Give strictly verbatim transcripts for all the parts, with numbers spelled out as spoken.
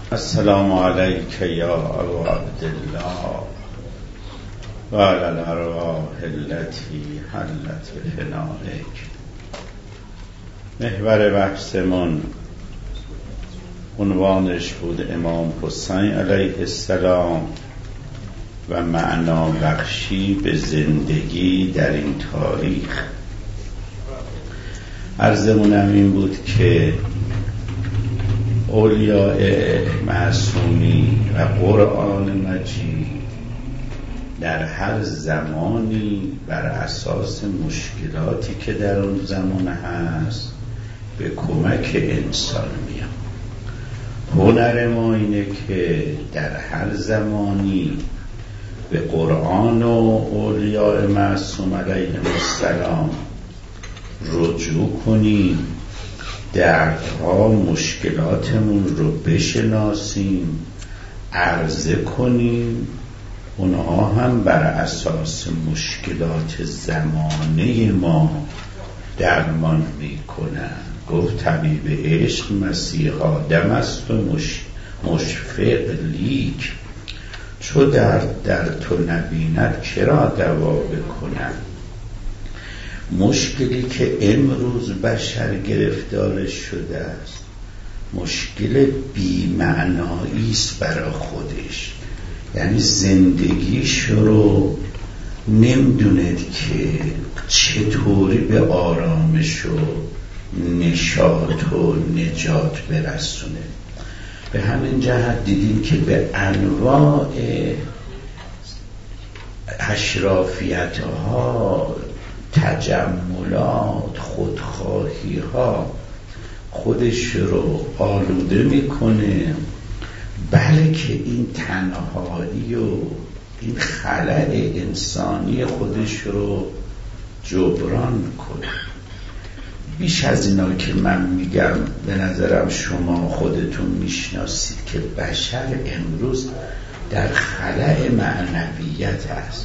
السلام علیک یا ابا عبدالله و علی الارواح التي حلت بفنائک. محور بحثمون عنوانش بود امام حسین علیه السلام و معنا بخشی به زندگی در این تاریخ. عرضمونم این بود که اولیاء معصومی و قرآن مجید در هر زمانی بر اساس مشکلاتی که در اون زمان هست به کمک انسان میان. هنر ما اینه که در هر زمانی به قرآن و اولیاء معصوم علیهم السلام رجوع کنیم، دردها مشکلاتمون رو بشناسیم، عرضه کنیم، اونها هم بر اساس مشکلات زمانه ما درمان میکنن. گفت طبیب عشق مسیح آدم است و مش... مشفق لیک، چو درد در تو نبیند کرا دوا بکنن. مشکلی که امروز بشر گرفتارش شده است مشکل بی‌معنایی است برای خودش، یعنی زندگیش رو نمیدوند که چطوری به آرامش و نشاط و نجات برسونه. به همین جهت دیدیم که به انواع اشرافیت ها، تجملات، خودخواهی ها خودش رو آلوده میکنه، بلکه این تنهایی و این خلأ انسانی خودش رو جبران کنه. بیش از اینا که من میگم به نظرم شما خودتون میشناسید که بشر امروز در خلأ معنویت هست،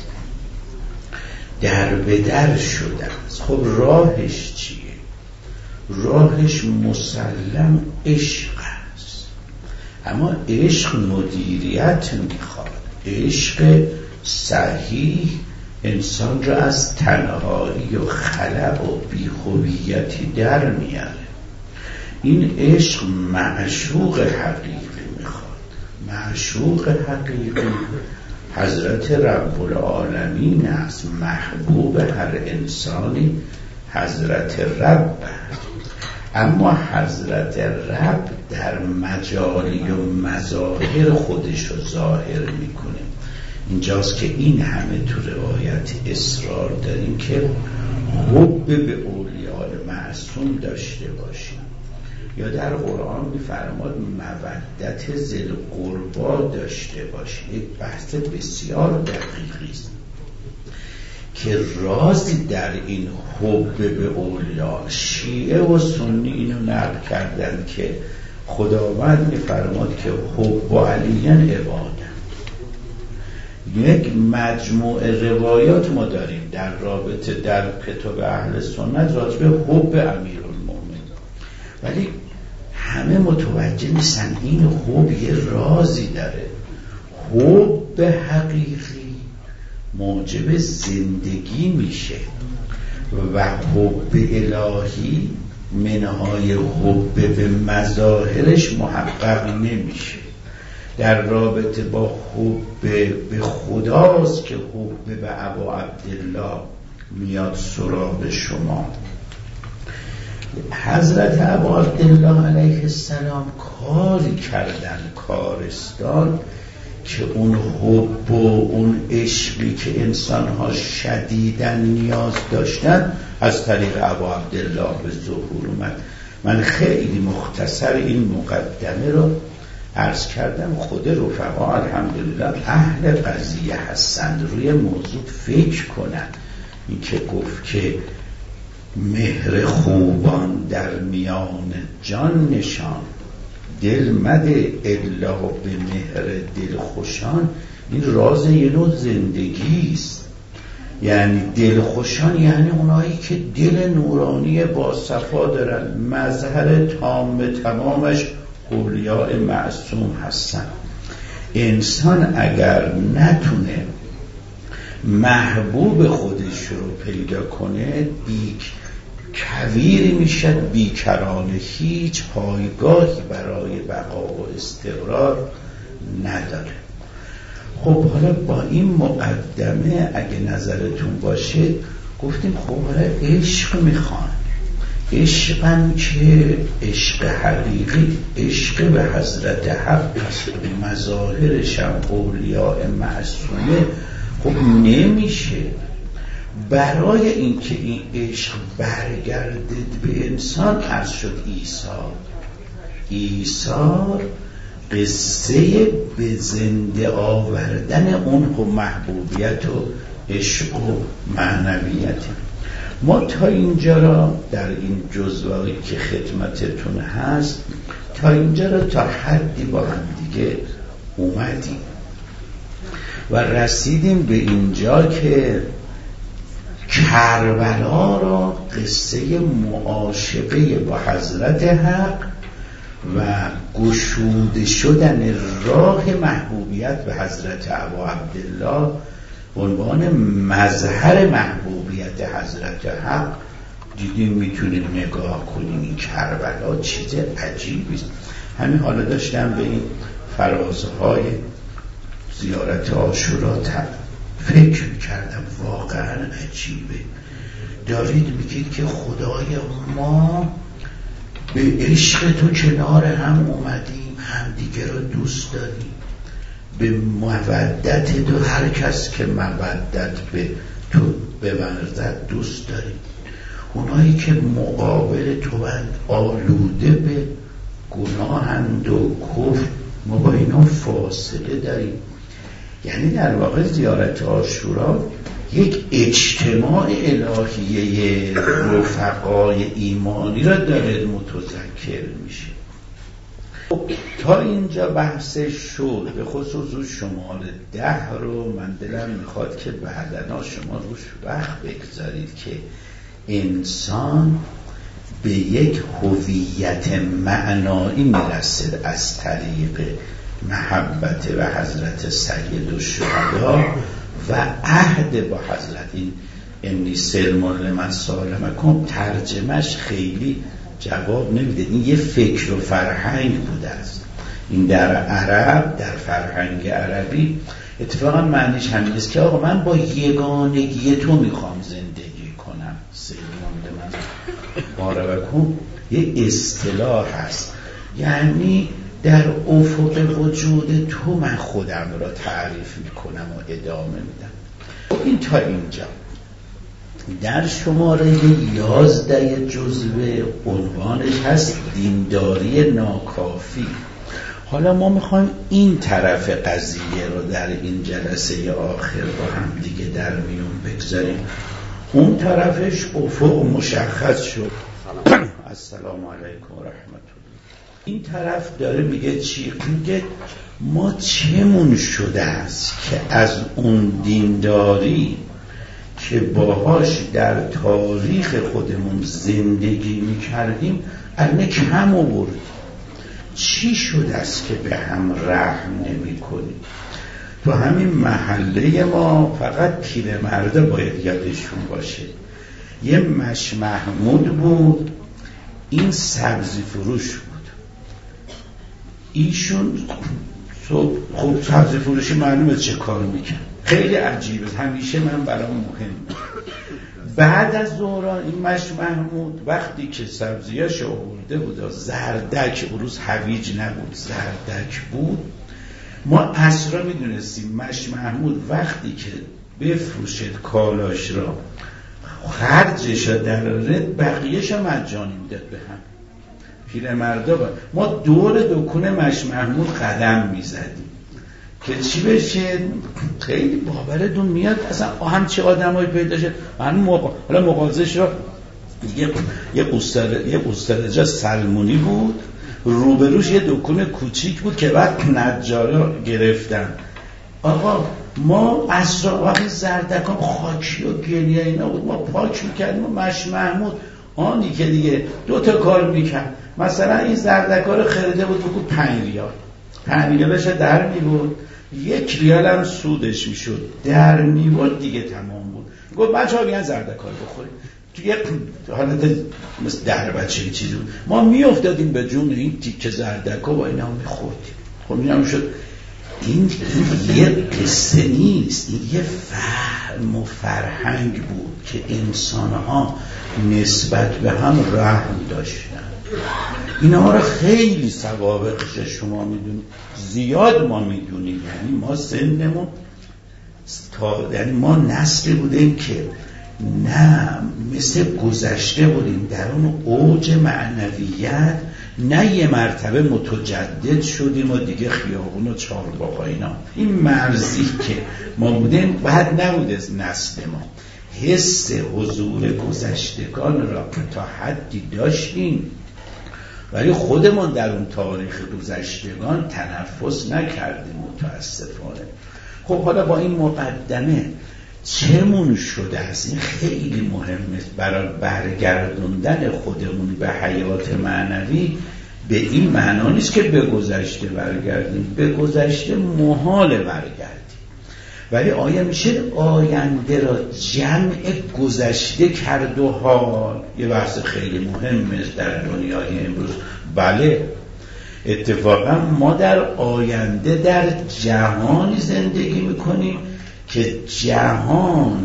در به در شده است. خب راهش چیه؟ راهش مسلم عشق است، اما عشق مدیریت میخواد. عشق صحیح انسان را از تنهایی و خلأ و بی‌هویتی در میاره. این عشق معشوق حقیقی میخواد. معشوق حقیقی حضرت رب العالمین است. محبوب هر انسانی حضرت رب است، اما حضرت رب در مجالی و مظاهر خودش رو ظاهر میکنه. اینجاست که این همه تو روایت اصرار داریم که حب به اولیاء معصوم داشته باشیم، یا در قرآن می‌فرماد مودت ذی القربی داشته باشیم. یک بحث بسیار دقیقی است که رازی در این حب به اولیاء، شیعه و سنی اینو نقل کردن که خداوند می‌فرماد که حب علیاً عبادت. یک مجموعه روایات ما داریم در رابطه در کتاب اهل سنت راجع به حب امیرالمومنین، ولی همه متوجه نیستن این حب یه رازی داره. حب حقیقی موجب زندگی میشه و حب الهی منهای حب به مظاهرش محقق نمیشه. در رابطه با حب به خداست که حب به ابا عبدالله میاد سراغ شما. حضرت ابا عبدالله علیه السلام کاری کردن کارستان که اون حب و اون عشقی که انسانها شدیداً نیاز داشتن از طریق ابا عبدالله به ظهور اومد. من خیلی مختصر این مقدمه رو عرض کردم. خود رفقا الحمدلله اهل قضیه هستند، روی موضوع فکر کنن. این که گفت که مهر خوبان در میان جان نشان، دل مده الا به مهر دل خوشان، این راز یه نوع زندگی است. یعنی دل خوشان یعنی اونایی که دل نورانی با صفا دارن، مظهر تام تمامش اولیاء معصوم هستن. انسان اگر نتونه محبوب خودش رو پیدا کنه بیک کویری میشه، بیکرانه، هیچ پایگاهی برای بقا و استقرار نداره. خب حالا با این مقدمه اگه نظرتون باشه گفتیم خب حالا عشق میخوان، عشقم که عشق حقیقی، عشق به حضرت حق است و مظاهرش هم اولیاء معصومه، خب نمیشه. برای اینکه این عشق برگردد به انسان عرض شد ایثار. ایثار قصه به زنده آوردن اون و محبوبیت و عشق و معنویت. ما تا اینجا را در این جزوهایی که خدمتتون هست تا اینجا را تا حدی با هم دیگه اومدیم و رسیدیم به اینجا که کربلا را قصه معاشقه با حضرت حق و گشوده شدن راه محبوبیت به حضرت ابا عبدالله به عنوان مظهر محبوبیت حضرت حق دیدیم. میتونیم نگاه کنیم این کربلا چیز عجیبی است. همین حالا داشتم به این فرازهای زیارت عاشورا فکر میکردم، واقعا عجیبه. دارید میگید که خدای ما به عشق تو کنار هم اومدیم، همدیگه رو دوست داریم، به مودت تو، هر کس که مودت به تو بورزد دوست داریم. اونایی که مقابل تو هند آلوده به گناهند و کفر، ما با اینا فاصله داریم. یعنی در واقع زیارت عاشورا یک اجتماع الهیه رفقای ایمانی را داره متذکر میشه. تا اینجا بحثش شد. به خصوص شماره ده رو من دلم میخواد که بعدنا شما روش وقت بگذارید که انسان به یک هویت معنایی میرسد از طریق محبت و حضرت سید الشهدا و عهد با حضرت. این انی سلم لمن سالمکم ترجمهش خیلی جواب نمیده. این یه فکر و فرهنگ بوده است. این در عرب، در فرهنگ عربی اتفاقا معنیش همین است که آقا من با یگانگی تو میخوام زندگی کنم. سلم لمن سالمکم یه اصطلاح هست، یعنی در افق وجود تو من خودم را تعریف میکنم و ادامه میدم. این تا اینجا. در شماره یازده جزوه عنوانش هست دینداری ناکافی. حالا ما میخوایم این طرف قضیه رو در این جلسه آخر با هم دیگه در میون بگذاریم. اون طرفش افق مشخص شد. السلام علیکم و رحمت الله. این طرف داره میگه چی؟ میگه ما چمون شده است که از اون دینداری که باهاش در تاریخ خودمون زندگی میکردیم الان کم آوردیم. چی شده است که به هم رحم نمی کنیم؟ تو همین محله ما فقط پیرمرده باید یادشون باشه. یه مش محمود بود، این سبزی فروش بود. ایشون خب سبزی فروشی معلومه چه کار میکن، خیلی عجیبه، همیشه من برام مهم بود. بعد از ظهران این مش محمود وقتی که سبزیاش آورده بود، زردک، اون روز هویج نبود زردک بود، ما عصرا میدونستیم مش محمود وقتی که بفروشد کالاش را خرجش را در رد بقیهش را مجانی میداد به هم. پیرمردا با ما دور دکون مش محمود قدم میزدیم که چی بشه. خیلی باورتون میاد اصلا همچی آدمایی پیدا شد. همین موقع حالا مغازش را یه یه استاد یه استاد سلمونی بود، روبروش یه دکون کوچیک بود که بعد نجارا گرفتن. آقا ما اصلا وقتی زردکان خاکی و گلیه اینا بود ما پاک میکردیم و مش محمود آنی که دیگه دو تا کار میکرد، مثلا این زردکا رو خریده بود بگو پنج ریال، پنج ریالش در میبود، یک ریال هم سودش میشد، در میبود دیگه تمام بود. گفت بچه ها بیان زردکا رو بخوریم. تو یک حالت مثل در بچه چیزی بود، ما میافتادیم به جون این تیکه زردکا و اینا میخوردیم. خب اینم شد. این یه قصه نیست، این یه فهم و فرهنگ بود که انسانها نسبت به هم رحم داشتن. اینها رو خیلی سوابقش شما میدونید، زیاد ما میدونیم. یعنی ما سنمون تا یعنی ما نسلی بودیم که نه مثل گذشته بودیم در اون اوج معنویت، نه یه مرتبه متجدد شدیم و دیگه خیابون و چهارباغ و اینا. این مرزی که ما بودیم بعد نبوده نسل ما. حس حضور گذشتگان را تا حدی داشتیم، ولی خودمون در اون تاریخ گذشتگان تنفس نکردیم متاسفانه. خب حالا با این مقدمه چمون شده است؟ این خیلی مهمه برای برگردوندن خودمون به حیات معنوی. به این معنا نیست که به گذشته برگردیم، به گذشته محال برگردیم، ولی آیا میشه آینده را جمع گذشته کرد و حال؟ یه بحث خیلی مهمه در دنیای امروز. بله، اتفاقا ما در آینده در جهانی زندگی میکنیم که جهان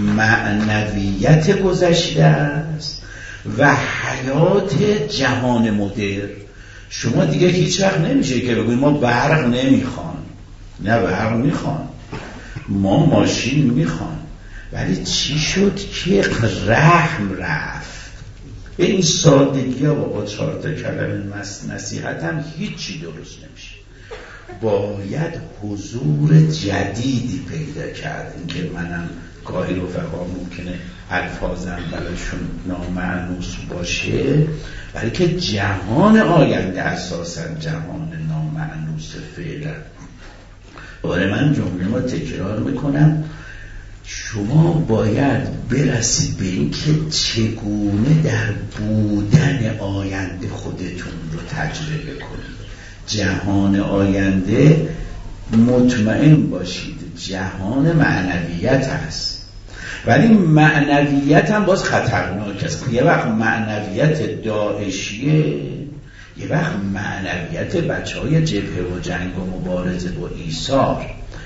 معنویت گذشته است و حیات جهان مدرن. شما دیگه هیچ وقت نمیشه که بگوید ما برق نمیخوان، نه برق میخوان، ما ماشین میخوان، ولی چی شد که رحم رفت؟ به این سادگی ها با چهار تا کلمه نصیحت هم هیچی درست نمیشه. باید حضور جدیدی پیدا کرد. این که منم گاهی رفقا ممکنه الفاظم برایشون نامعنوس باشه، ولی که جهان آینده اساسا جهان نامعنوس فعلا. باره من جمله ما تکرار میکنم، شما باید برسید به این که چگونه در بودن آینده خودتون رو تجربه کنید. جهان آینده مطمئن باشید جهان معنویت هست، ولی معنویت هم باز خطرناک است. یه وقت معنویت داعشیه، یه وقت معنویت بچه های جبهه و جنگ و مبارزه و ایثار.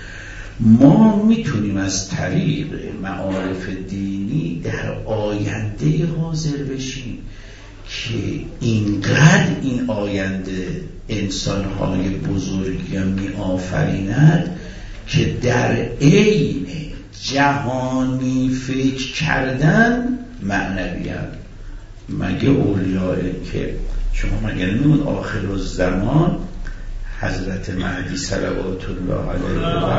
ما میتونیم از طریق معارف دینی در آینده حاضر بشیم که اینقدر این آینده انسانهای بزرگی می آفریند که در عین جهانی فکر کردن معنویت. مگه اولیاء که شما مگه نمون آخر الزمان حضرت مهدی صلوات الله علیه و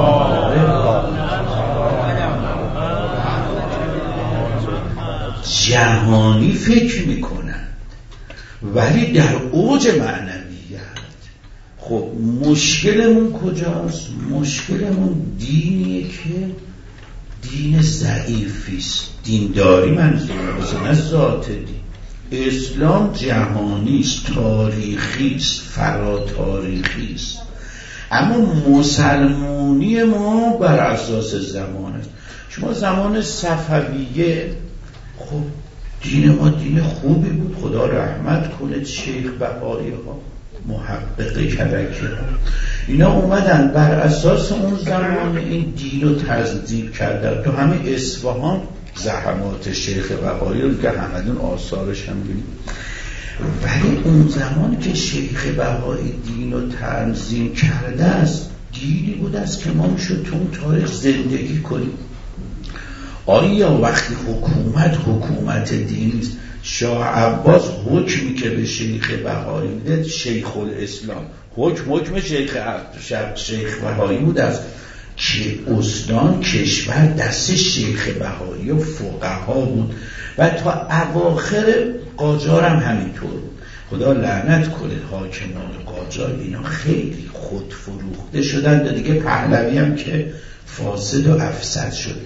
جهانی فکر میکنن ولی در اوج معنویت. خب مشکلمون کجاست؟ مشکلمون دینیه که دین ضعیفیست. دینداری منظورم نه ذات دین. اسلام جهانیست، تاریخیست، فراتاریخیست، اما مسلمانی ما بر اساس زمان است. شما زمان صفویه، خب دین ما دین خوبی بود، خدا رحمت کنه شیخ بهایی ها، محقق کلکی ها، اینا اومدن بر اساس اون زمان این دین رو تنظیم کردن. تو همین اصفهان زحمات شیخ بهایی رو که همدون آثارش هم بینید. ولی اون زمان که شیخ بهایی دین رو تنظیم کرده است، دینی بود است که ما میشد تو اون تاریخ زندگی کنیم. آیا وقتی حکومت حکومت دینی است، شاه عباس حکمی که به شیخ بهایی میده شیخ الاسلام، حکم حکم شیخ شیخ بهایی بود است که استان کشور دست شیخ بهایی و فقها بود و تا اواخر قاجار هم همینطور بود. خدا لعنت کنه حاکمان قاجار، اینا خیلی خود فروخته شدن و دیگه پهلوی هم که فاسد و افسد شد.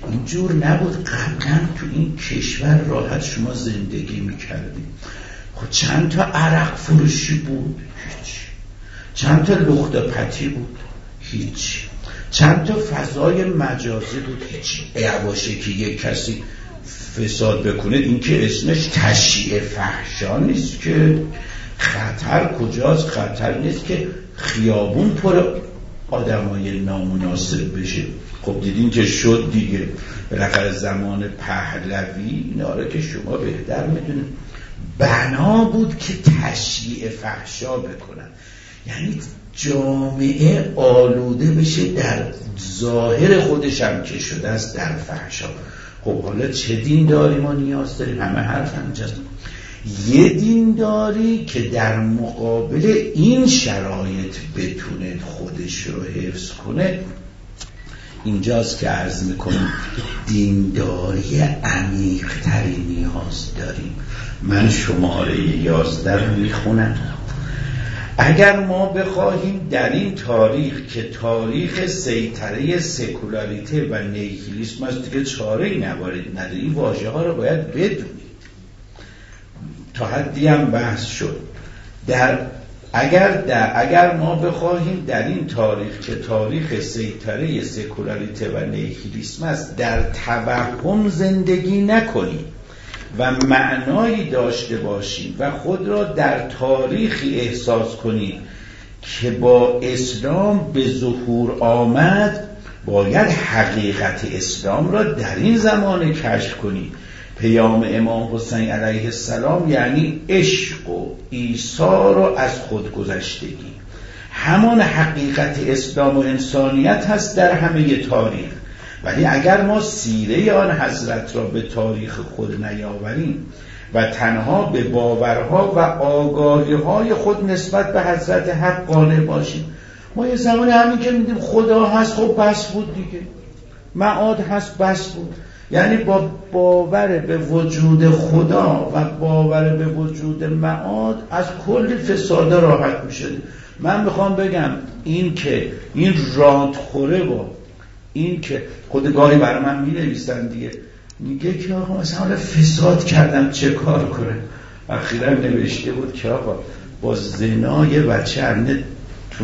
اینجور نبود. قبلا تو این کشور راحت شما زندگی میکردید. خب چند تا عرق فروشی بود؟ هیچ. چند تا لخت پتی بود؟ هیچ. چند تا فضای مجازی بود؟ هیچ. یواشه که یک کسی فساد بکنه این که اسمش تشییع فحشا نیست که. خطر کجاست؟ خطر نیست که خیابون پر آدمای نامناسب بشه. خب دیدین که شد دیگه. بالاخره زمان پهلوی اینا که شما بهتر میدونید بنا بود که تشییع فحشا بکنن، یعنی جامعه آلوده بشه در ظاهر خودش هم که شده است در فحشا. خب حالا چه دینداری ما نیاز داریم؟ همه حرف همینجاست. یه دینداری که در مقابل این شرایط بتونه خودش رو حفظ کنه. اینجاست که عرض میکنم دینداری عمیق‌تری نیاز داریم. من شماره یازده رو میخونم. اگر ما بخواهیم در این تاریخ که تاریخ سیطره سکولاریته و نیهیلیسم است دیگه چاره‌ای نبارید نداری، این واژه ها رو باید بدونید. تا حدی هم بحث شد. در اگر در اگر ما بخواهیم در این تاریخ که تاریخ سیطره سکولاریته و نیهیلیسم است در توهم زندگی نکنیم و معنایی داشته باشیم و خود را در تاریخی احساس کنیم که با اسلام به ظهور آمد، باید حقیقت اسلام را در این زمان کشف کنیم. پیام امام حسین علیه السلام یعنی عشق و ایثار و از خودگذشتگی. همان حقیقت اسلام و انسانیت هست در همه تاریخ. ولی اگر ما سیره آن حضرت را به تاریخ خود نیاوریم و تنها به باورها و آگاهی‌های خود نسبت به حضرت حق قانع باشیم، ما یه زمانی همین که میدیم خدا هست خب بس بود دیگه، معاد هست بس بود. یعنی با باور به وجود خدا و باور به وجود معاد از کل فساده راحت میشه. من میخوام بگم این که این رادخوره با این که خود گاهی برای من می نویسن دیگه، میگه که آقا مثلا حالا فساد کردم چه کار کنم. اخیرا نوشته بود که آقا با زنای بچه ارنه تو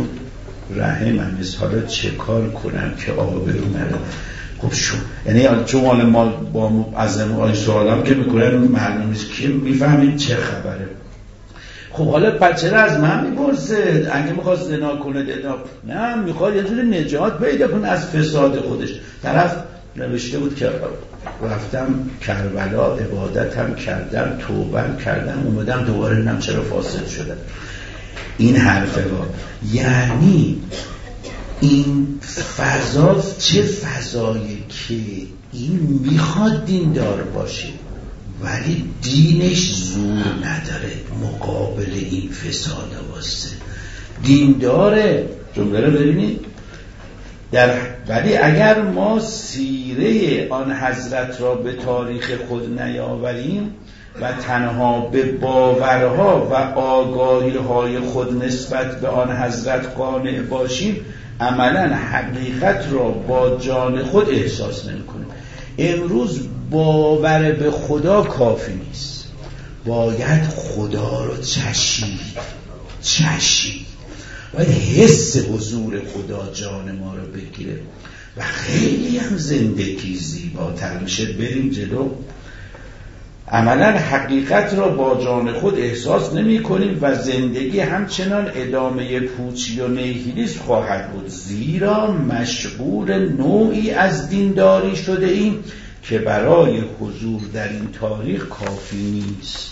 رحمم است، حالا چه کار کنم که آبرو نره. خب شو یعنی چون مال ما با عظم آی سوالم که میکنن معلوم نیست که میفهمین چه خبره. خب حالا بچه را از من میپرسه اگه میخواد زنا کنه دینا نه، میخواد یه جوری نجات پیدا کنه از فساد خودش. طرف نوشته بود که رفتم کربلا عبادتم کردم توبه کردم اومدم دوباره نم چرا فاسد شدم. این حرفه ها یعنی این فضا چه فضایی که این میخواد دیندار باشه ولی دینش زور نداره مقابل این فساد واسه. دینداره جمله رو ببینید در ولی اگر ما سیره آن حضرت را به تاریخ خود نیاوریم و تنها به باورها و آگاهی‌های خود نسبت به آن حضرت قانع باشیم، عملاً حقیقت را با جان خود احساس نمی‌کنیم. امروز باور به خدا کافی نیست، باید خدا رو چشید چشید باید حس حضور خدا جان ما رو بگیره و خیلی هم زندگی زیباتر میشه. بریم جلو. عملا حقیقت را با جان خود احساس نمی کنیم و زندگی همچنان ادامه پوچی و نیهیلیسم خواهد بود، زیرا مشغول نوعی از دینداری شده ایم که برای حضور در این تاریخ کافی نیست.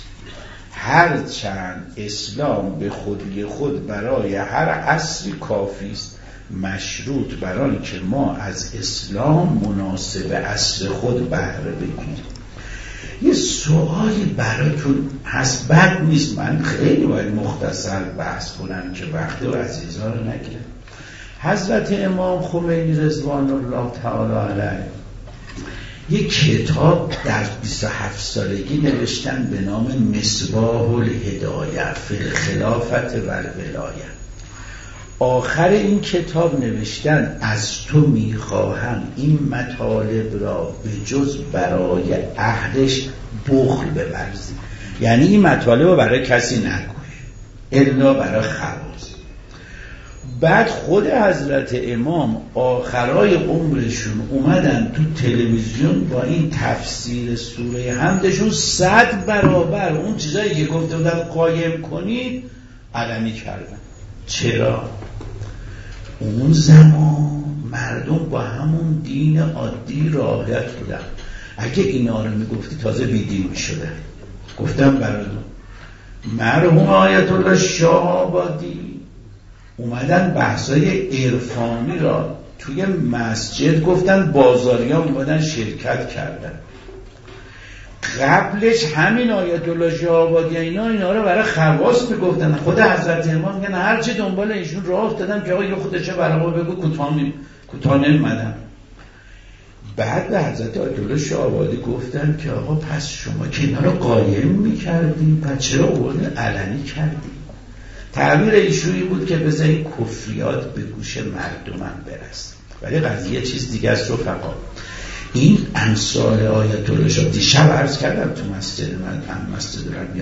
هرچند اسلام به خودی خود برای هر عصری کافی است، مشروط بر آن که ما از اسلام مناسب عصر خود بهره بگیریم. یه سوالی براتون هست، بد نیست، من خیلی باید مختصر بحث کنم که وقت و عزیزان رو نگیرم. حضرت امام خمینی رضوان الله تعالی علیه یک کتاب در بیست و هفت سالگی نوشتن به نام مصباح الهدایه فی الخلافت و الولایه. آخر این کتاب نوشتن از تو میخواهم این مطالب را به جز برای اهلش بخل بورزی، یعنی این مطالب رو برای کسی نگوی الا برای خواص. بعد خود حضرت امام آخرای عمرشون اومدن تو تلویزیون با این تفسیر سوره حمدشون صد برابر اون چیزایی که گفته بودن قایم کنید علنی کردن. چرا؟ اون زمان مردم با همون دین عادی راحت بودن. اگه اینا رو میگفتی تازه بیدین میشدن. گفتم براتون مرحوم آیت الله شاه آبادی اومدن بحثای عرفانی را توی مسجد گفتن، بازاریان اومدن شرکت کردن. قبلش همین آیت الله شاه آبادی اینا اینا رو برای خواص میگفتن. خود حضرت امام میگن هر چه دنبال ایشون راه افتادم که آقا اینو خودشه برای ما بگو، کوتاه می کوتاه نمیدم. بعد به حضرت آیت الله شاه آبادی گفتن که آقا پس شما که اینا رو قایم میکردی پس چرا اون علنی کردی؟ تعبیر ایشونی بود که بذاری کفریات به گوش مردمم برسه. ولی قضیه چیز دیگه است رفقا. این امثال آیت الله شاه دیشب عرض کردم تو مسجد من هم مسجد ربیع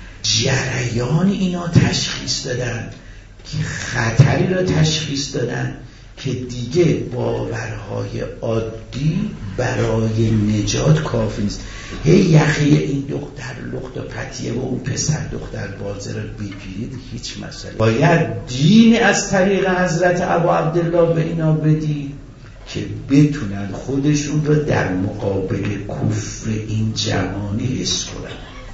جریان اینا تشخیص دادن که خطری را تشخیص دادن که دیگه باورهای عادی برای نجات کافی نیست. هی یخه این دختر لخت و پتیه و اون پسر دختر بازه رو بگیرید هیچ مسئله. باید دین از طریق حضرت ابا عبدالله به اینا بدید که بتونن خودشون رو در مقابل کفر این جهانی حس کنن.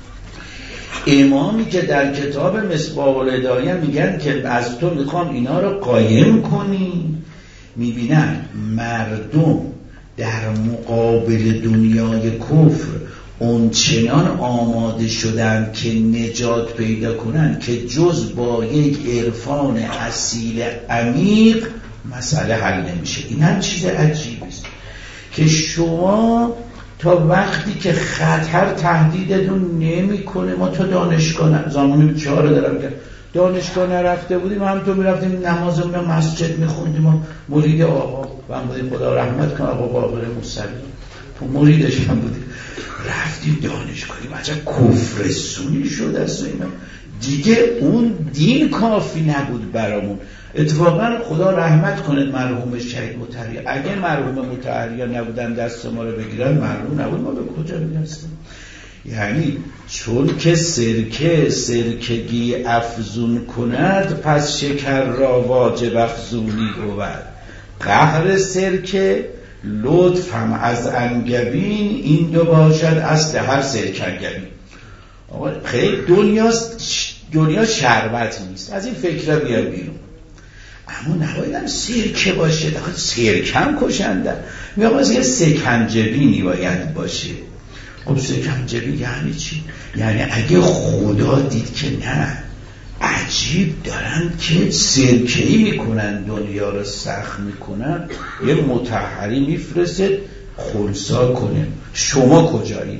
امامی که در کتاب مصباح الهدایه میگن که از تو میخوام اینا رو قایم کنی، میبینن مردم در مقابل دنیای کفر اونچنان آماده شدن که نجات پیدا کنن که جز با یک عرفان اصیل عمیق مسئله حل نمیشه. این هم چیز عجیبی است که شما تا وقتی که خطر تهدیدتون نمیکنه، ما تا دانشگاه زمان چهار دارم که دانشگاه نرفته بودیم، هم تو میرفتیم نمازمون رو مسجد میخوندیم و مرید آقا و هم بودیم خدا رحمت کنه آقا باقر موسوی تو مریدش هم بودیم، رفتیم دانشگاهی بچه کفر سونی شده است و اینا دیگه اون دین کافی نبود برامون. اتفاقا خدا رحمت کنه مرحوم شهید مطهری، اگه مرحوم مطهری نبودن دست ما رو بگیرن مرحوم نبود ما به کجا میرسیم؟ یعنی چون که سرکه سرکگی افزون کند پس شکر را واجب افزونی بود. قهر سرکه لطفم از انگبین این دو باشد اصل هر سرکنگبین. آقا خیلی دنیا دنیا شربت نیست، از این فکر بیا بیرون. اما نبایدم سرکه باشه، داخل سرکم کشندن میگم از یه سکنجبینی باید باشه. خب سکنجبین یعنی چی؟ یعنی اگه خدا دید که نه عجیب دارن که سرکه‌ای میکنن دنیا رو سخت میکنن، یه مطهری میفرسته خلصا کنه. شما کجایی؟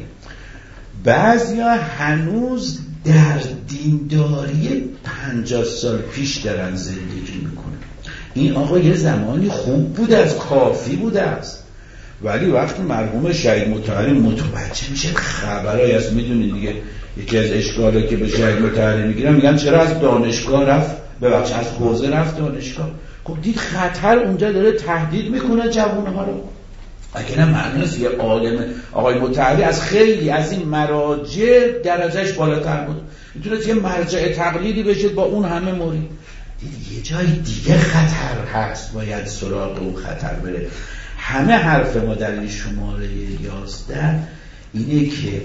بعضیا هنوز در دینداری پنجاه سال پیش دارن زندگی میکنن. این آقا یه زمانی خوب بود از کافی بوده است، ولی وقتی مرحوم شهید مطهری متوجه میشه خبرایی از میدونید دیگه یکی از اشکالاتی که به شهید مطهری میگیرن میگن چرا از دانشگاه رفت، ببخش از حوزه رفت دانشگاه. خب دید خطر اونجا داره تهدید میکنه جوانها رو. اگه نه معنیست یه عالم آقای مطهری از خیلی از این مراجع درجهش بالاتر بود، میتونست یه مرجع تقلیدی بشه با اون همه مرید. دید یه جای دیگه خطر هست، باید سراغ اون خطر بره. همه حرف ما در این شماره یازده اینه که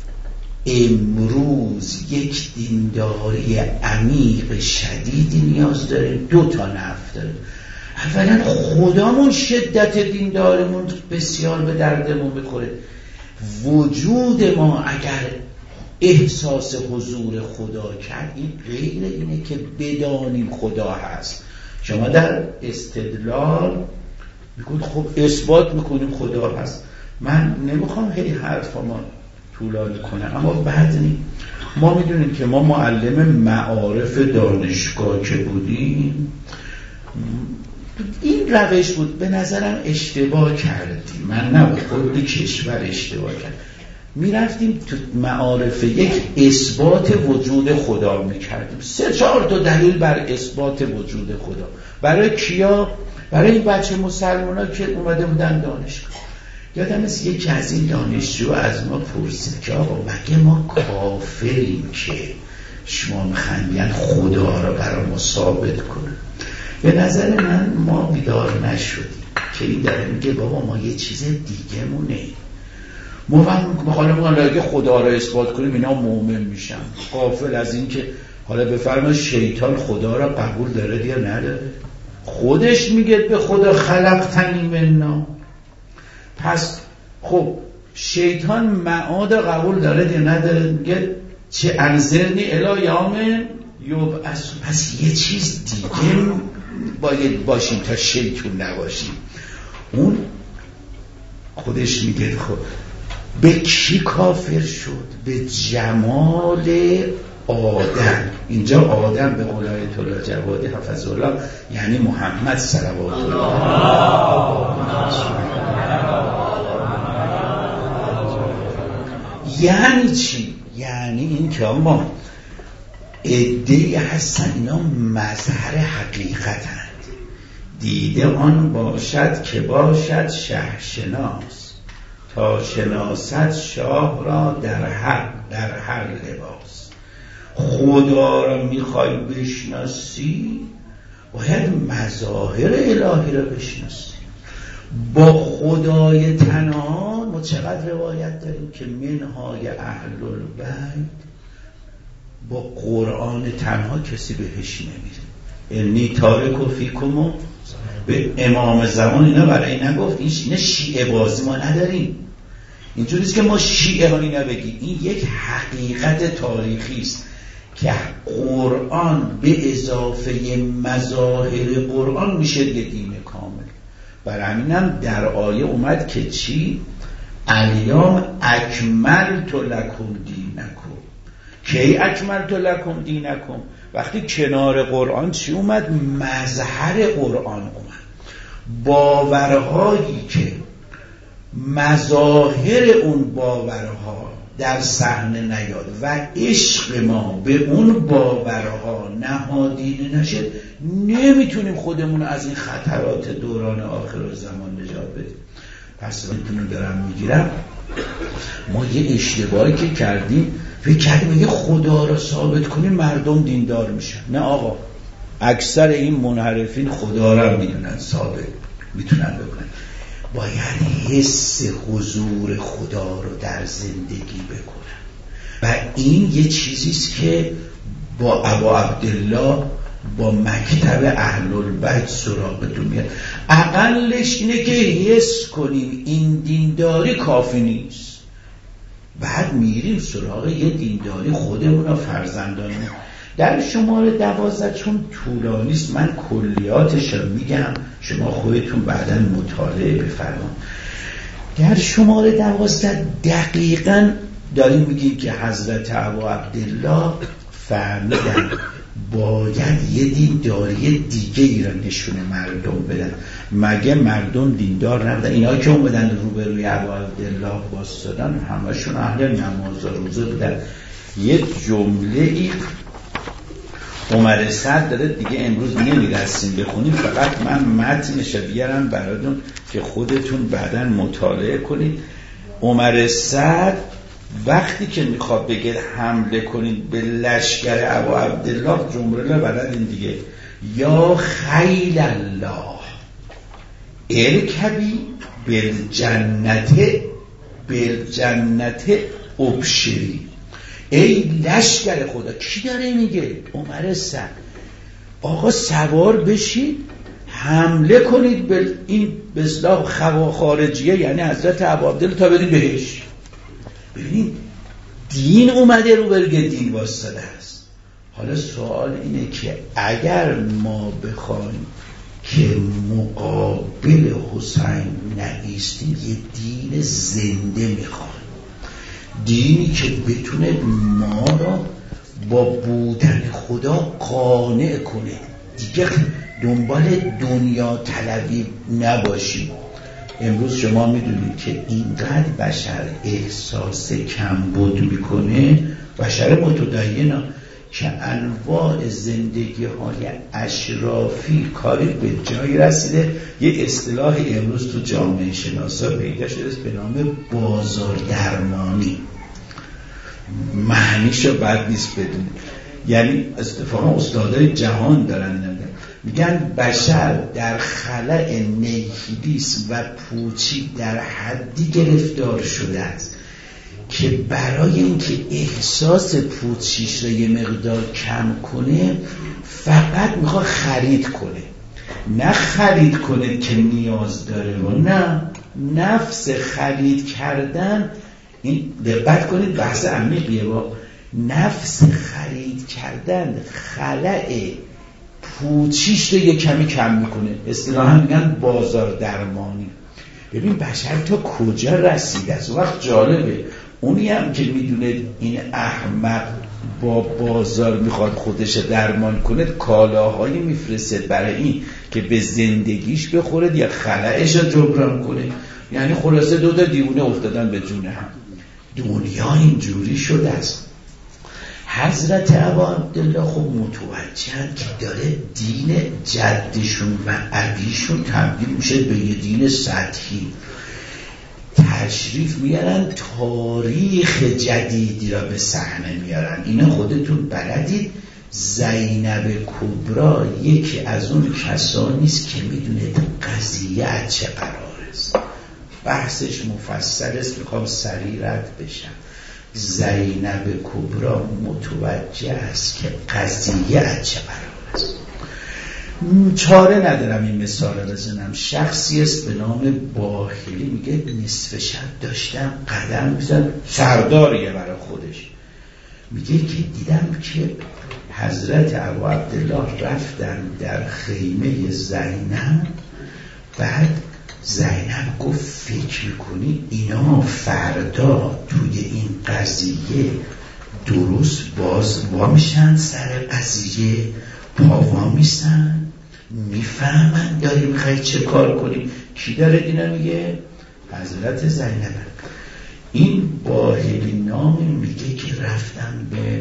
امروز یک دینداری عمیق شدیدی نیاز داره، دو تا نفت داره. اولا خدامون شدت دیندارمون بسیار به دردمون بخوره. وجود ما اگر احساس حضور خدا کرد، این غیر اینه که بدانیم خدا هست. شما در استدلال میگوید خب اثبات میکنیم خدا هست. من نمیخوام هی حرف ما طولانی کنم، اما بعد نیم ما میدونیم که ما معلم معارف دانشگاه که بودیم این روش بود. به نظرم اشتباه کردیم، من نبود، خود کشور اشتباه کرد. میرفتیم تو معارف یک اثبات وجود خدا میکردیم، سه چهار تا دلیل بر اثبات وجود خدا. برای کیا؟ برای این بچه مسلمان ها که اومده بودن دانشگاه. یادم است یکی از این دانشجو از ما پرسید که آقا مگه ما کافریم که شما میخواین خدا رو برای ما ثابت کنه؟ به نظر من ما بیدار نشدیم که این داره میگه بابا ما یه چیز دیگه مونه. ما هم حالا ما که خدا رو اثبات کنیم اینا مؤمن میشن، غافل از این که حالا بفرمایید شیطان خدا رو قبول داره یا نداره. خودش میگه به خدا خلقتنی من نار. پس خب شیطان معاد قبول داره یا نداره؟ میگه چه انظرنی الی یوم یبعث. پس یه چیز دیگه باید باشیم تا شیطان نباشیم. اون خودش میگه خب به کی کافر شد؟ به جمال آدم. اینجا آدم به قول آیت الله جوادی حفظه الله یعنی محمد صلوات الله. یعنی چی؟ یعنی این که ما عده‌ای هستن اینا مظهر حقیقتند. دیده آن باشد که باشد شهرشناس، تا شناست شاه را در هر در هر لباس. خدا را میخوای بشناسی باید مظاهر الهی را بشناسی. با خدای تنها ما چقدر روایت داریم که منهای اهل البیت با قرآن تنها کسی بهش نمیره. انی تارک فیکم به امام زمان. اینا برای نگفت این شیعه بازی ما نداریم. اینجوریست که ما شیعه هایی نبگیم. این یک حقیقت تاریخی است که قرآن به اضافه مظاهر قرآن میشه یه دین کامل. برای همینم در آیه اومد که چی؟ الیوم اکملت لکم دینکم. کی اکملت لکم دینکم؟ وقتی کنار قرآن چی اومد؟ مظهر قرآن اومد. باورهایی که مظاهر اون باورها در صحنه نیاد و عشق ما به اون باورها نهادینه نشه، نمیتونیم خودمون از این خطرات دوران آخر زمان نجات بدیم. پس میتونم دارم میگیرم ما یه اشتباهی که کردیم، فکر کردیم یه خدا را ثابت کنیم مردم دیندار میشن. نه آقا، اکثر این منحرفین خدا را میدونن ثابت میتونن بکنن. باید حس حضور خدا رو در زندگی بکنن و این یه چیزیست که با ابا عبدالله با مکتب اهل البیت سراغتون میاد. اقلش اینه که حس کنیم این دینداری کافی نیست، بعد میریم سراغ یه دینداری خودمون و فرزندانمون. در شماره دوازده چون طولانیست من کلیاتش رو میگم، شما خودتون بعداً مطالعه بفرمایید. در شماره دوازده دقیقاً داریم میگیم که حضرت ابا عبدالله فهمیدن باید یه دینداری دیگه ای را نشون مردم بدن. مگه مردم دیندار نبودن؟ اینا که اومدن روبروی ابا عبدالله واسطادن همشون اهل نماز و روزه بودن. یه جمله ای عمر سعد داره دیگه، امروز نمیرسیم بخونیم، فقط من متنش بیارم براتون که خودتون بعداً مطالعه کنید. عمر سعد وقتی که میخواد بگه حمله کنید به لشکر ابا عبدالله، جمله بلدین دیگه، یا خیل الله ارکبی بالجنت بالجنت ابشری. ای لشکر خدا. کی داره میگه؟ عمر سعد. آقا سوار بشید حمله کنید به این به اصطلاح خوا خارجیه، یعنی حضرت ابا عبدالله، تا برید بهش. ببینید دین اومده رو برگه دین واسطه است. حالا سوال اینه که اگر ما بخوایم که مقابل حسین نایستیم، یه دین زنده میخوایم، دینی که بتونه ما را با بودن خدا قانع کنه. دیگه دنبال دنیا طلبی نباشیم. امروز شما میدونید که اینقدر بشر احساس کمبود میکنه، بشر متدینا، که انواع زندگی های اشرافی کاری به جایی رسیده. یه اصطلاحی امروز تو جامعه شناسا پیدا شده به نام بازار درمانی. معنیشو بد نیست بدونید، یعنی اتفاقا استادای جهان دارن میگن بشر در خلأ نیهیلیسم و پوچی در حدی گرفتار شده است که برای اینکه احساس پوچیش رو یه مقدار کم کنه فقط میخواد خرید کنه. نه خرید کنه که نیاز داره و نه نفس خرید کردن. این دقت کنید بحث عمیقیه. با نفس خرید کردن خلأ پوچیش رو یه کمی کم میکنه. اصطلاحاً میگن بازار درمانی. ببین بشر تا کجا رسیده است. وقت جالبه اونی هم که میدونه این احمق با بازار میخواد خودش درمان کنه، کالاهایی میفرسته برای این که به زندگیش بخوره یا خلأش رو جبران کنه. یعنی خلاصه دو تا دیوونه افتادن به جون هم. دنیا اینجوری شده است. حضرت ابا عبدالله خب متوجهن که داره دین جدشون و ابیشون تبدیل میشه به یه دین سطحی. تشریف میارن تاریخ جدیدی را به صحنه میارن. اینا خودتون بلدید زینب کبرا یکی از اون کسانی است که میدونه قضیه از چه قرار است. بحثش مفصل است، میخوام سریع رد بشم. زینب کبرا متوجه است که قضیه از چه قرار است. چاره ندارم این مثال بزنم. شخصی است به نام باهلی، میگه نصف شب داشتم قدم میزدم، سرداریه برای خودش، میگه که دیدم که حضرت ابا عبدالله رفتن در خیمه زینب. بعد زینب گفت فکر میکنی اینا فردا توی این قضیه درست باز وامیشن سر قضیه، پاوا میسن، میفهمن داری میخوای چه کار کنی. کی داره اینا میگه؟ حضرت زینب. این باهلی نام میگه که رفتم به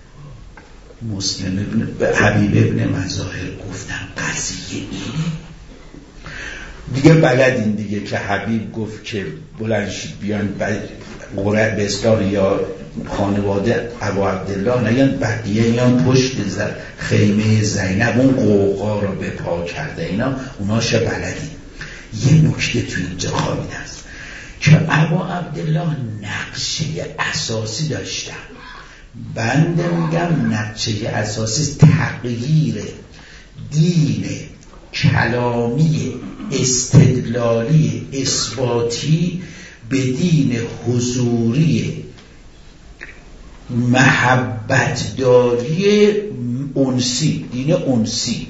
مسلم ابن به حبیب ابن مظاهر گفتم قضیه اینه. دیگه بلدین دیگه که حبیب گفت که بلند شید بیان قرعه به اصطلاح یا خانواده ابا عبدالله نیان بقیه ایان پشت خیمه زینب اون قوقا رو به پا کرده. اینا اوناشا بلدین. یه نکته تو اینجا خوابیده است که ابا عبدالله نقشه اساسی داشتن. بنده میگم نقشه اساسی تغییر دین کلامی استدلالی اثباتی به دین حضوری محبت داری انسی، دین انسی.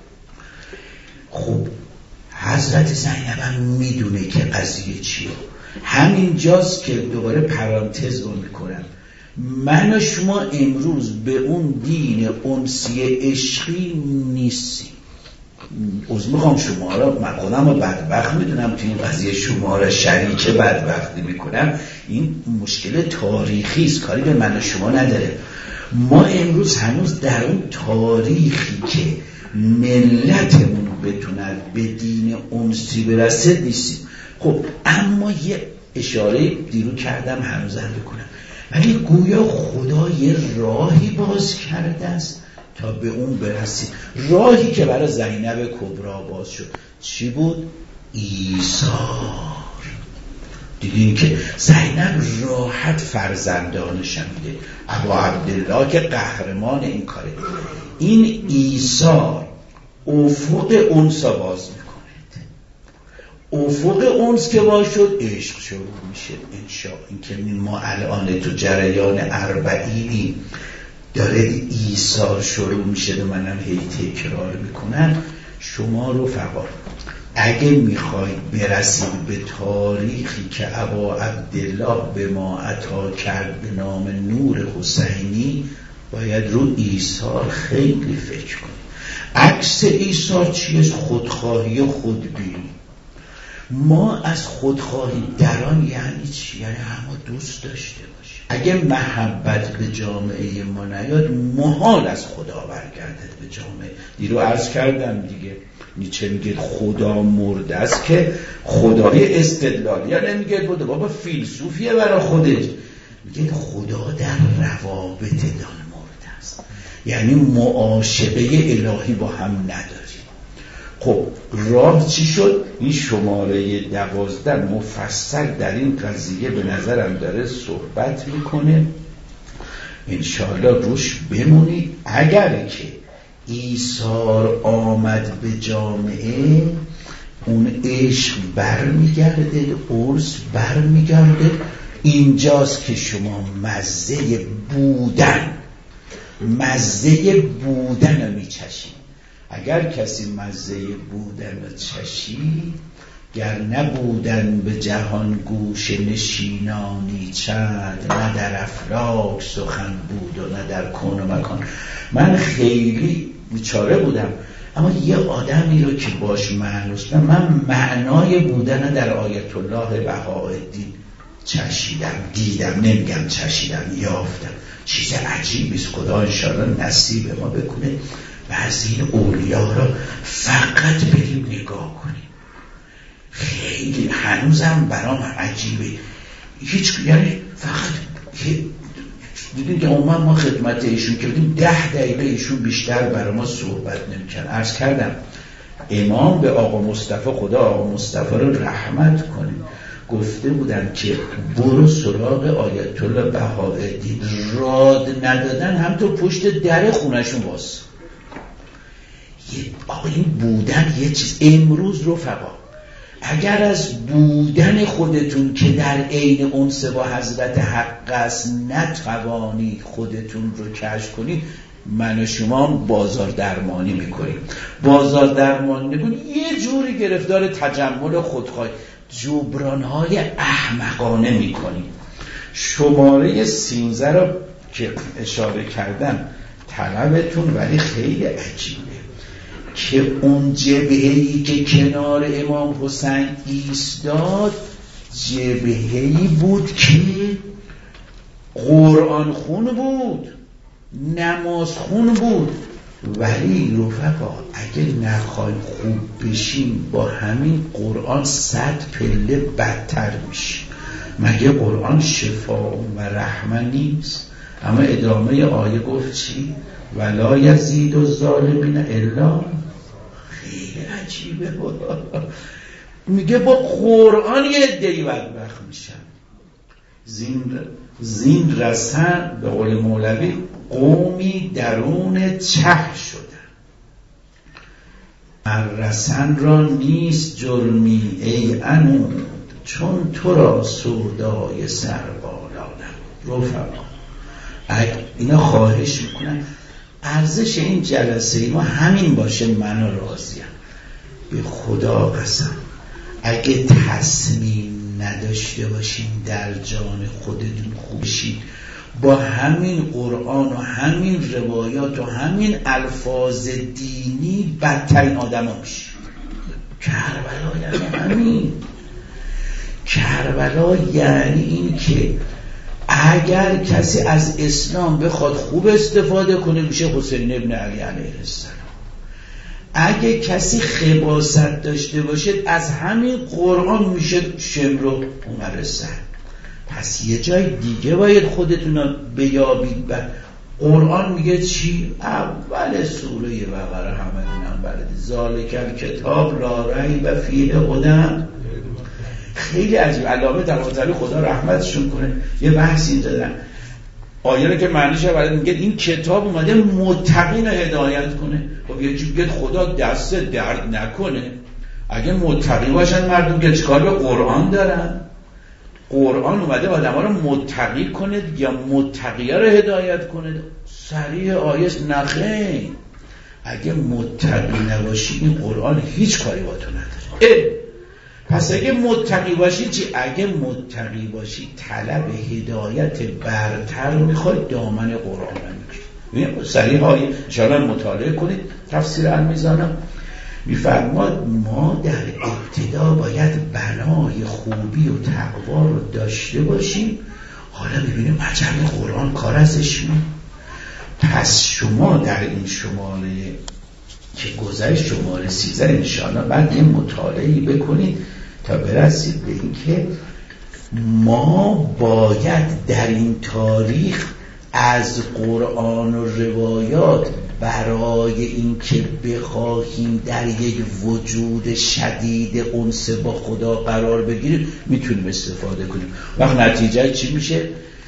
خب حضرت زینب هم میدونه که قضیه چیه. همین جاست که دوباره پرانتز رو میکنم. من و شما امروز به اون دین انسی عشقی نیستیم. از میخوام شما را، من خودم رو بدبخت میدونم تو این قضیه شما را شریک بدبختی میکنم. این مشکل تاریخی است، کاری به من و شما نداره. ما امروز هنوز در اون تاریخی که ملتمون بتوند به دین انسی برسه نیستیم. خب اما یه اشاره دیرو کردم هنوزم بکنم، ولی گویا خدا یه راهی باز کرده است تا به اون برسید. راهی که برای زینب کبرا باز شد چی بود؟ ایثار. دیدین که زینب راحت فرزندانش میده. ابا عبدالله که قهرمان این کاره. این ایثار افق انس باز میکنه. افق انس که باز شد عشق شروع میشه. انشاء این که ما الان تو جریان اربعینی داره ایثار شروع میشه و منم هی تکرار میکنم. شما رفقا اگه میخواید برسید به تاریخی که ابا عبدالله به ما عطا کرد به نام نور حسینی، باید رو ایثار خیلی فکر کنید. عکس عیسی چیست؟ خودخواهی و خودبینی. ما از خودخواهی دران یعنی چی؟ یعنی همه دوست داشته باشیم. اگه محبت به جامعه ما نیاد محال از خدا برگردد به جامعه. دیرو عرض کردم دیگه، نیچه میگه خدا مرده است که خدای استدلالی ها نمیگه بوده بابا فیلسوفیه برای خودش، میگه خدا در روابط دان مرده است، یعنی معاشقه الهی با هم نداریم. خب راه چی شد؟ این شماره دوازده مفصل در این قضیه به نظرم داره صحبت میکنه، انشاءالله روش بمونید. اگر که ایثار آمد به جامعه، اون عشق برمیگرده، عرض برمیگرده. اینجاست که شما مزه بودن مزه بودن رو میچشید. اگر کسی مزه بودن رو چشید، گر نبودن به جهان گوش نشینانی چند، نه در افلاک سخن بود و نه در کون و مکان. من خیلی بیچاره بودم، اما یه آدمی رو که باش معنوس من معنای بودن در آیت الله بهاءالدین چشیدم، دیدم، نمیگم چشیدم، یافتم. چیز عجیبیست. خدا انشاءالله نصیب ما بکنه بعضی این اولیا را فقط بریم نگاه کنیم. خیلی هنوزم برام عجیبه. هیچ یعنی فقط دیدیم که عموما ما خدمت ایشون که بودیم ده دقیقه ایشون بیشتر برای ما صحبت نمی‌کرد. عرض کردم امام به آقا مصطفی، خدا آقا مصطفی رو رحمت کنه، گفته بودن که برو سراغ آیت الله بهاءالدین. راد ندادن هم تو پشت در خونشون باز. آقا این بودن یه چیز. امروز رفقا اگر از بودن خودتون که در عین انس با حضرت حق است نتوانید خودتون رو کشف کنید، من و شما بازار درمانی میکنیم. بازار درمانی میکنیم یه جوری گرفتار تجمل خودخواهی، جبرانهای احمقانه میکنیم. شماره سینزده رو که اشاره کردم طلبتون، ولی خیلی عجیبه که اون جبهه‌ای که کنار امام حسین ایستاد جبهه‌ای بود که قرآن خون بود، نماز خون بود. ولی رفقا اگه نخوایم خوب بشیم با همین قرآن صد پله بدتر میشیم. مگه قرآن شفا و رحمت نیست؟ اما ادامه آیه گفت چی؟ ولا یزید الظالمین الا. خیلی عجیبه. میگه با قرآن یه عده‌ای بدبخت میشن. زین زین رسن به قول مولوی قومی درون چه شدن. رسن را نیست جرمی ای عنود، چون تو را سودای سر بالا نبود. رفقا اینا خواهش میکنن ارزش این جلسه ما همین باشه. من راضیم. به خدا قسم اگه تصمیم نداشته باشین در جان خودتون خوب شید، با همین قرآن و همین روایات و همین الفاظ دینی بدترین آدم ها میشید. کربلا یعنی همین. کربلا یعنی این که اگر کسی از اسلام بخواد خوب استفاده کنه میشه حسین ابن علی علیه السلام. اگه کسی خباثت داشته باشه از همین قرآن میشه شمر و عمر سعد. پس یه جای دیگه باید خودتون رو بیابید. قرآن میگه چی؟ اول سوره بقره همه دونم بلد ذالک الکتاب لا ریب فیه هدی. خیلی عجیب. علامه طباطبایی خدا رحمتشون کنه یه بحثی دادن، آیه رو که معنیش بلد، میگه این کتاب اومده متقین رو هدایت کنه. خب یه چیز بگه خدا دست درد نکنه. اگه متقی باشن مردم که چیکار به قرآن دارن؟ قرآن اومده آدم‌ها رو متقی کنه یا متقی‌ها رو هدایت کنه؟ صریح آیه نخیر. اگه متقی نباشی این قرآن هیچ کاری با تو نداره. پس اگه متقی باشی چی؟ اگه متقی باشی طلب هدایت برتر میخوای، دامن قرآن میگیری. صریح های انشاءالله مطالعه کنید تفسیر المیزان. میفرماد ما در ابتدا باید بنای خوبی و تقوا رو داشته باشیم. حالا ببینیم عجب قرآن کار ازش میاد. پس شما در این شماره که گذشت شماره سیزده انشاءالله بعد یه مطالعه‌ای بکنید تا برسید به این که ما باید در این تاریخ از قرآن و روایات برای این که بخواهیم در یک وجود شدید انس با خدا قرار بگیریم میتونیم استفاده کنیم. وقت نتیجه چی میشه؟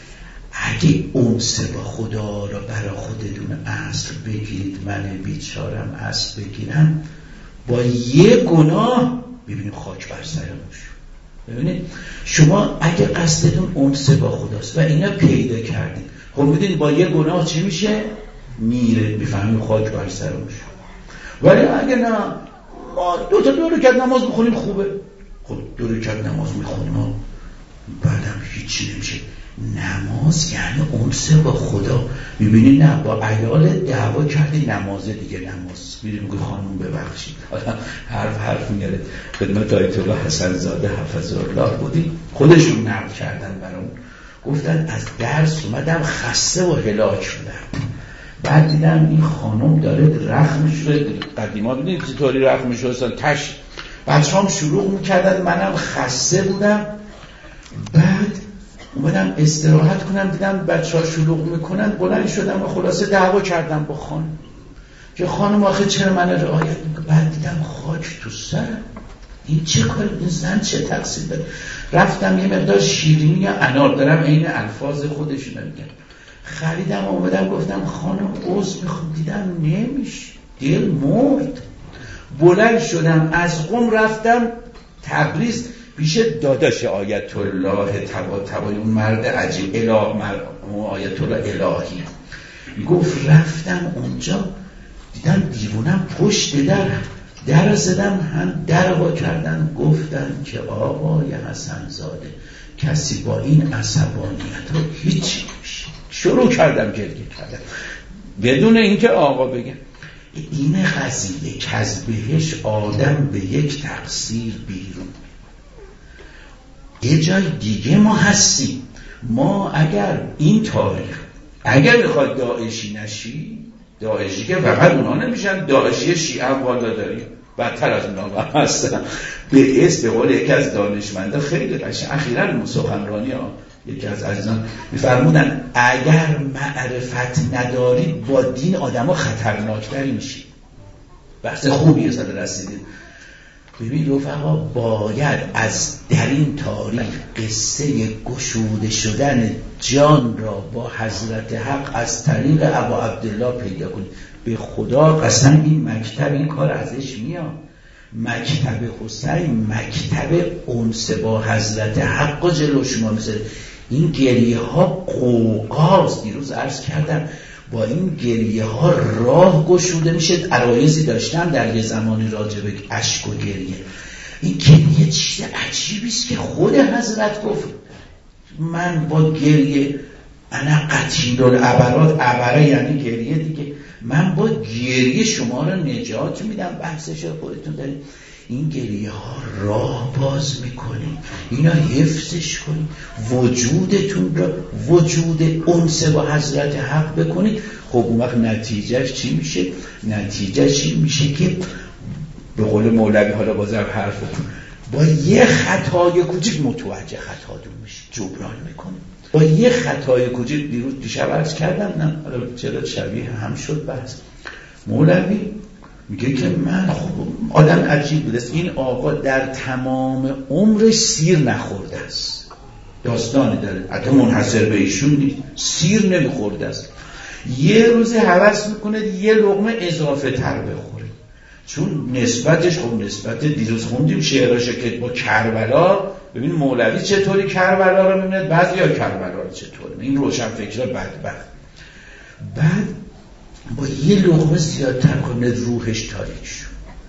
اگه انس با خدا را برای خودتون اصل بگیرید، من بیچارم اصل بگیرم، با یه گناه ببینید خاک بر سرمون شد. ببینید شما اگه قصدتون انس با خداست و اینا پیدا کردید، خب میدونید با یه گناه چی میشه؟ میره، میفهمید خاک بر سرمون شد. ولی اگه نه ما دو تا دو رکعت نماز بخونیم خوبه، خب دو رکعت نماز میخونیم ها بعدم هیچی نمیشه. نماز یعنی انس با خدا. میبینی نه با عیال دعوا کردی نمازه دیگه نماز میریم میگه خانم ببخشید حرف حرف میاره. خدمت آیت الله حسن زاده حفظه الله بودیم، خودشون نقل کردن برامون، گفتن از درس اومدم خسته و هلاک شدم، بعد دیدم این خانم داره رخمش رو قدیما ببینید چطوری رخمش رو تش بچه‌ام شروع میکردن، منم خسته بودم، بعد اومدم استراحت کنم دیدم بچه‌ها شلوغ میکنن، بلند شدم و خلاصه دعوا کردم با خانم که خانم آخه چرا من رعایت میکنه. بعد دیدم خاک تو سرم، این چه کار، این زن چه تقصیر داره. رفتم یه مقدار شیرینی یا انار دارم عین الفاظ خودشون میگن خریدم و اومدم گفتم خانم عذر میخوام، دیدم نمیشه، دل مرد. بلند شدم از قم رفتم تبریز پیش داداش آیت الله طباطبایی، اون مرد عجیب اله مرد آیت الله الهی، میگفت رفتم اونجا دیدم دیوونم پشت در در زدم، هم در وا کردن، گفتن که آقای حسن زاده کسی با این عصبانیت رو هیچی نمیشه. شروع کردم گریه کردم بدون اینکه آقا بگم. این قضیه که از بهش آدم به یک تقصیر بیرون، یه جای دیگه ما هستیم. ما اگر این تاریخ اگر میخواد داعشی نشی، داعشی که فقط اونا نمیشن، داعشی شیعه هم والا داریم، بدتر از اونا هم هستن. به استقبال یکی از دانشمنده خیلی قشنگ اخیراً سخنرانی ها یکی از عزیزان میفرمودن اگر معرفت نداری با دین آدما خطرناکتری میشی. بحث خوبیه سال رسیدید. ببین رفقا باید از در این تاریخ قصه گشوده شدن جان را با حضرت حق از طریق ابا عبدالله پیدا کنید. به خدا قسم این مکتب این کار ازش میاد. مکتب حسین مکتب انس با حضرت حق جلو شما میذاره. این گریه ها قوقاست. دیروز عرض کردم با این گریه ها راه گشوده میشه. عرایزی داشتم در یه زمانی راجع به اشک و گریه. این گریه چیز عجیبیست که خود حضرت گفت من با گریه انا قتیل العبرات، عبره یعنی گریه دیگه، من با گریه شما رو نجات میدم. بحثش رو خودتون دارید. این گریه ها راه باز میکنید، اینا حفظش کنید، وجودتون رو وجود انس با حضرت حق بکنید. خب اون وقت نتیجهش چی میشه؟ نتیجهش چی میشه که به قول مولوی، حالا بازم حرف بکن، با یه خطای کوچیک متوجه خطاتون میشه، جبران میکنید. با یه خطای کوچیک دیروز دیشب عرض کردم، نه حالا چرا شبیه هم شد بحث. مولوی میگه که من خب آدم عجیب بود، این آقا در تمام عمرش سیر نخورده است. داستانی داره، حتی منحصر به ایشون نیست، سیر نمیخورده است. یه روز هوس میکنه یه لقمه اضافه تر بخوره، چون نسبتش خب نسبت دیروز خوندیم شعراش که با کربلا. ببین مولوی چطوری کربلا رو میبینه، بعضیا کربلا رو چطور، این روشن فکرها بدبخت. بعد با یه لقمه زیادتر کنه روحش تاریک شد.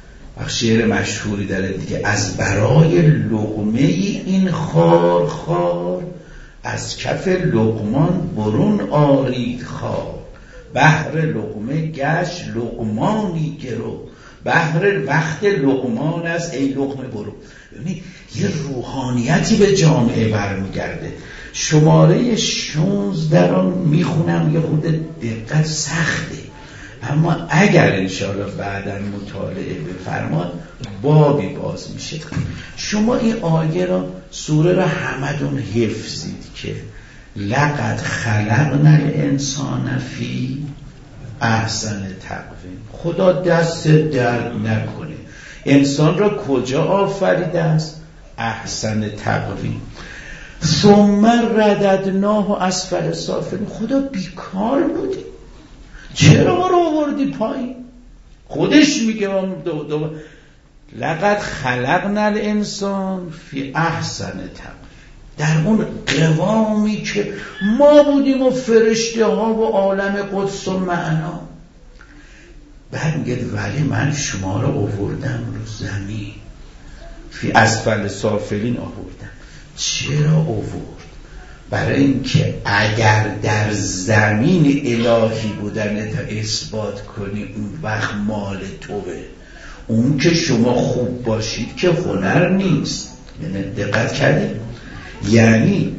شعر مشهوری داره دیگه، از برای لقمه این خار خار، از کف لقمان برون آرید خار. بهر لقمه گشت لقمانی گرو، بهر وقت لقمان است ای لقمه برو. یعنی یه روحانیتی به جامعه برمیگرده. شماره شانزده رو میخونم، یه خود دقت سخته، اما اگر انشاءالله بعداً مطالعه بفرماد بابی باز میشه. شما این آیه را سوره را همدون حفظید که لقد خلقنا الانسان فی احسن تقویم. خدا دست درد نکنه، انسان را کجا آفریده است؟ احسن تقویم. ثم رددناه اسفل سافلین. خدا بیکار بودی، چرا ما رو آوردی پایین؟ خودش میگه دو دو لقد خلقنا الانسان فی احسن تقویم، در اون قوامی که ما بودیم و فرشته ها و عالم قدس و معنا. بعد میگه ولی من شما رو آوردم رو زمین، فی اسفل سافلین آوردم. چرا آورد؟ برای اینکه اگر در زمین الهی بودن تا اثبات کنی اون وقت مال توه. اون که شما خوب باشید که هنر نیست. یعنی دقت کردید؟ یعنی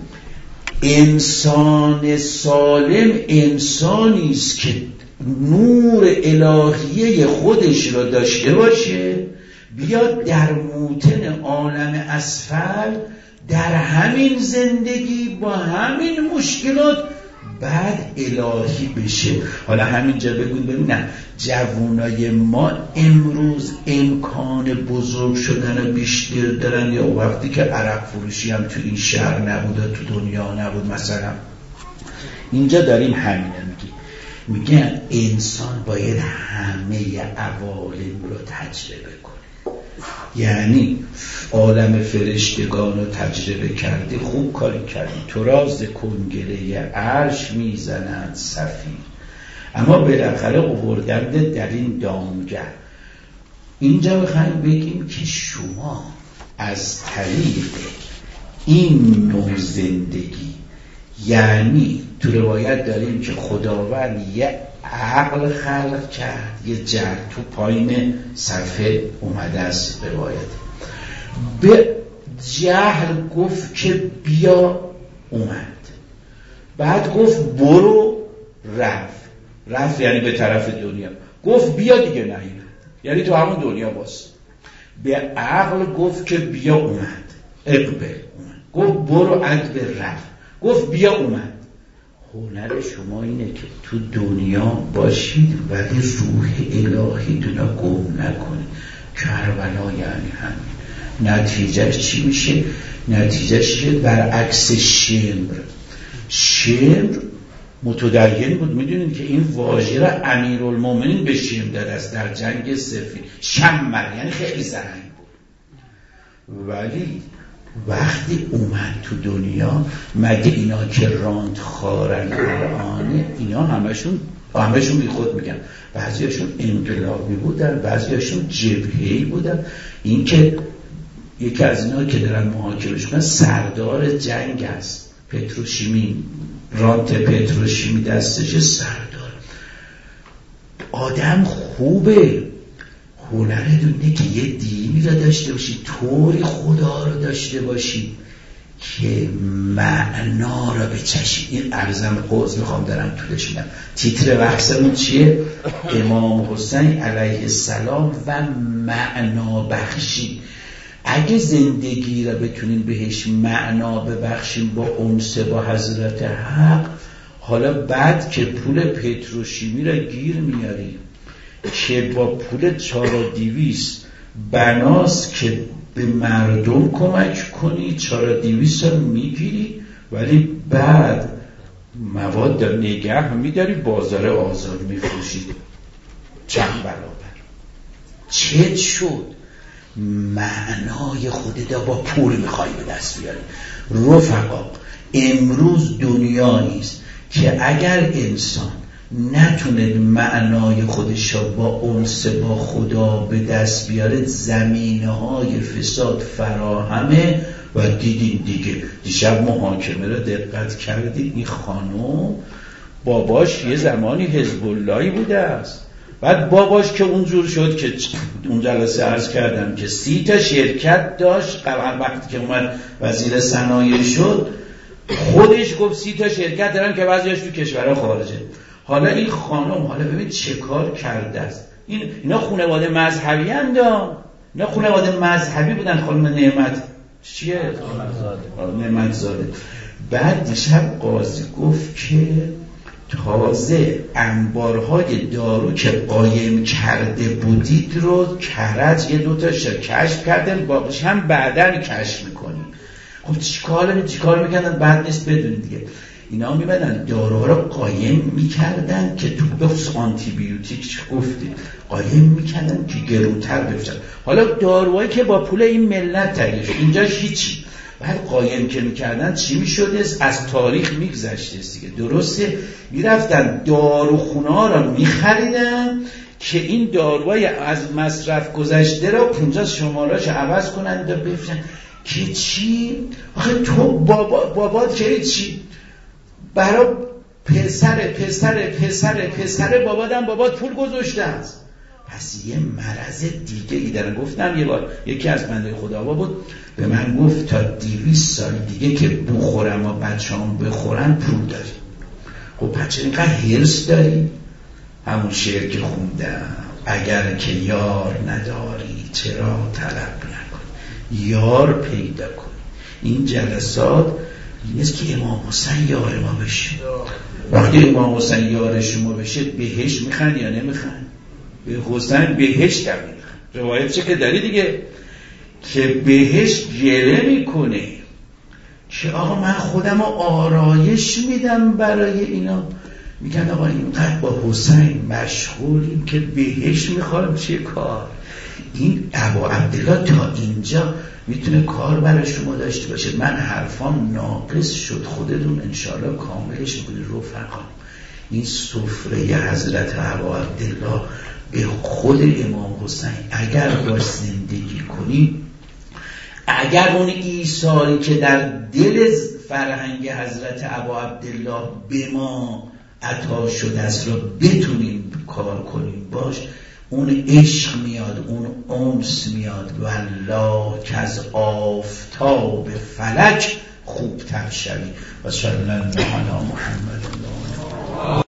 انسان سالم انسانی است که نور الهیه خودش را داشته باشه، بیاد در موطن عالم اسفل در همین زندگی با همین مشکلات بعد الهی بشه. حالا همینجا بگوین ببینم جوانای ما امروز امکان بزرگ شدن رو بیشتر دارن یا وقتی که عرق فروشی هم تو این شهر نبود تو دنیا نبود؟ مثلا اینجا داریم همینه میگی میگن انسان باید همه عوالم رو تجربه کنه. یعنی عالم فرشتگان رو تجربه کردی، خوب کاری کردی، تو راز کنگره عرش میزنند صفیر، اما بالاخره آوردنده در این دامگه. اینجا بخوایم بگیم که شما از طریق این نوع زندگی، یعنی تو روایت داریم که خداوند یه عقل خلق کرد، یه جرد تو پایین صفحه اومده است روایت، به جهل گفت که بیا اومد، بعد گفت برو رفت، رفت یعنی به طرف دنیا، گفت بیا دیگه نیومد یعنی تو همون دنیا باست. به عقل گفت که بیا اومد، اقبل اومد، گفت برو ادبر رفت، گفت بیا اومد. هنر شما اینه که تو دنیا باشید ولی روح الهی دونه گم نکنید. کربلا یعنی همین. نتیجهش چی میشه؟ نتیجهش برعکس شمر. شمر متدین بود. میدونید که این واژه را امیرالمومنین به شمر داده است در جنگ صفین. شمر یعنی خیلی زرنگ بود. ولی وقتی اومد تو دنیا، مگه اینا که راند خارن الان، اینا همشون همشون بی خود میگن، بعضیاشون انقلابی بودن، بعضیاشون جبهه‌ای بودن. این که یکی از اینا که دارن محاکمش کنن سردار جنگ است، پتروشیمی، رانت پتروشیمی دستش سردار. آدم خوبه، هنر دونه که یه دینی را داشته باشی، طوری خدا را داشته باشی که معنا را بچشی. این عرضم قوز میخوام دارم طولش میدم. تیتر بحثمون چیه؟ امام حسین علیه السلام و معنا بخشی. اگه زندگی را بتونیم بهش معنا ببخشیم با انس با حضرت حق، حالا بعد که پول پتروشیمی را گیر میاریم که با پول چارا دیویست بناست که به مردم کمک کنی، چارا دیویست رو میگیری ولی بعد مواد در نگه میداری بازار آزاد میفروشید چند برابر. چه شد؟ معنای خودت با پول میخوای به دست بیاری. رفقا امروز دنیا نیست که اگر انسان نتونه معنای خودش با انس با خدا به دست بیاره، زمینه های فساد فراهمه. و دیدین دیگه دیشب محاکمه را دقت کردید، این خانم باباش یه زمانی حزب اللهی بوده است. بعد باباش که اونجور شد که اون جلسه عرض کردم که سی تا شرکت داشت، قبل وقتی که اومد وزیر صنایع شد خودش گفت سی تا شرکت دارن که بعضیاش تو کشورها خارجه. حالا این خانم، حالا ببین چه کار کرده است. این اینا خانواده مذهبی اندام، اینا خانواده مذهبی بودن. خانم نعمت چیه؟ نعمت زاده. بعد دیشب قاضی گفت که تازه انبارهای دارو که قایم کرده بودید رو کرج یه دوتا شر کشف کردن، باقیش هم بعداً کشف میکنیم. خب چیکار چیکار میکردن؟ بعد نیست بدون دیگه. اینا میبدن داروها رو قایم میکردن که تو بخص آنتی بیوتیک گفتید قایم میکردن که گرونتر بفروشن. حالا داروهایی که با پول این ملت تهیه شد اینجا هیچی. بعد قایم که میکردن چی میشده؟ از تاریخ میگذشته دیگه. درسته میرفتن داروخونه ها رو میخریدن که این داروهای از مصرف گذشته رو پونجا شماره‌اش عوض کنن و بفروشن. که چی؟ آخه تو بابا بابات که چی؟ برای پسر پسر پسر پسر بابادم بابات پول گذاشته است. پس یه مرض دیگه ای دارن. گفتم یه بار یکی از بنده خدا بود به من گفت تا دویست سال دیگه که بخورم و بچه هم بخورن پول داری. خب بچه اینقدر حرص داری؟ همون شعر که خوندم اگر که یار نداری چرا طلب نکن، یار پیدا کن. این جلسات نیست که امام حسین یار ما بشه. وقتی امام حسین یار شما بشه بهش میخن یا نمیخن؟ به حسین بهش هم میخن. روایت چه که داری دیگه که بهش گله میکنه که آقا من خودم رو آرایش میدم برای اینا. میگن آقا اینقدر با حسین مشغولیم که بهش میخوام چه کار. این ابا عبدالله تا اینجا میتونه کار برای شما داشته باشه. من حرفام ناقص شد خودتون انشاءالله کاملش میکنید رفقا. این سفره حضرت ابا عبدالله به خود امام حسین اگر باش زندگی کنیم، اگر اون ایثاری که در دل فرهنگ حضرت ابا عبدالله به ما عطا شده است رو بتونیم کار کنیم باش، اون عشق میاد، اون انس میاد. والله که از آفتاب فلک خوبتر شوی. و صلی الله علی محمد.